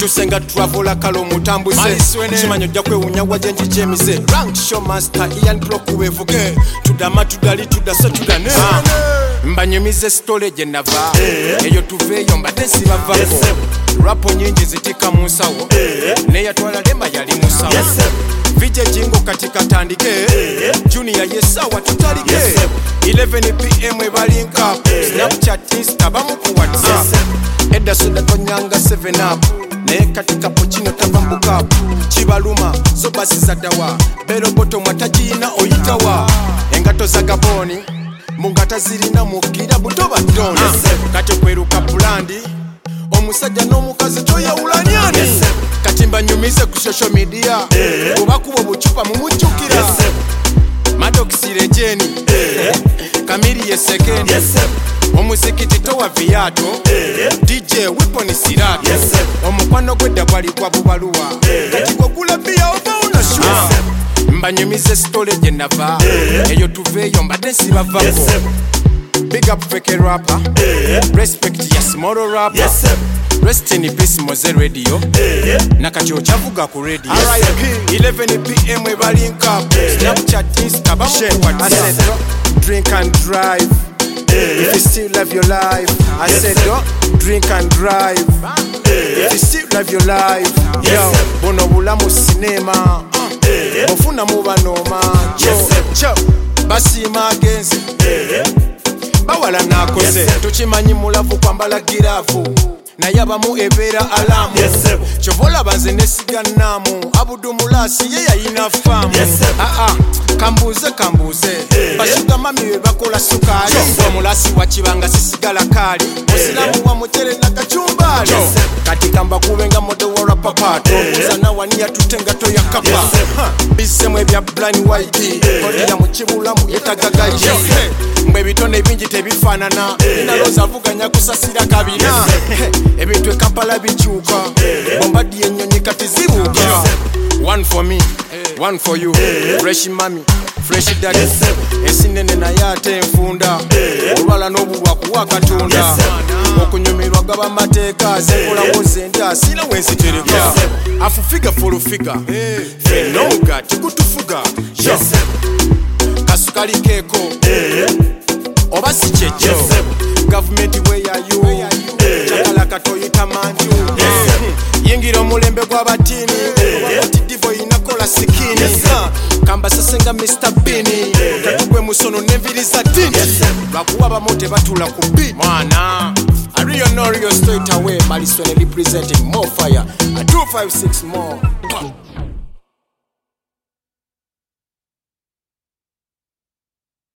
tusenga travel kalo mutambuze chimanyo jja kwewunya wajenji jemize rank show master Ian Pro kuwevuke tudama tudali tudaso tudane mbanyumize stole je nava eyo tuveyo mbate sibavako rapo nyingi zitika musawo ne yatwala lemba yali musawo vije jingo katika tandike junior yesawa tutalike 11 pm ebalinka Snapchat Insta bamu ku WhatsApp edda soda tonyanga 7 up ne katika pochino tabambuka chibaluma zo basi zadawa bero boto mwatajina oyitawa engato za gaboni mungata zirina mukira butoba doni kate kweruka bulandi omusajja n'omukazi toyawulanyani kati mbanyumize ku social media obakuba obucupa mumujjukira madokisire jeni kamiri yesekeni omuzikiti towa viato DJ Weapon Sirato omukwano gwedda gwali gwa bubaluwa kati gwogula bia oba unashuwa mbanyumize stole je nava eyo tuveyo mbadde nsibavako big up fake rapper respect ya small rapper rest in peace Moze Radio nakati ochavuga ku radio 11 pm ebalinka Snapchat Insta bamu ku WhatsApp drink and drive if you still love your life I said don't drink and drive if you still love your life yo bono bulamu cinema ofuna muba noma cho basima agenzi bawala nakoze tukimanyi mulavu kwambala giravu naye abamu ebeera alamu kyovola banze nesigannamu abudumulasi ye yayina faamu kambuuze bashuga mami we bakola sukaali omulasi wakibanga sisigala kaali musiramu wa mutere na kacumbali kati kamba kubenga modewa papato uzana waniya tutenga toya kapa bisemu ebya blind white kodira mu kibulamu yetagagayi mwe bitone bingi tebifaanana inaloza avuganya kusasira kabina ebintu Kampala bichuka bombadi enyonyi kati zibuka one for me one for you fresh mami fresh daddy esinene na yate enfunda olwala n'obulwa kuwa Katonda okunyumirwa gaba mateeka zekola wozenda sina wenzitereka afufiga for figure fenoga tikutufuga kasukali keko oba si kyekyo government where are you chakala katoyita manju yingira omulembe gw'abatini divo inakola sikini kamba sasenga Mr. Bini katugwe musono neviriza tini lwakuwa bamote batula ku beat mwana Ario Norio straight away Maliswene representing more fire a 256 more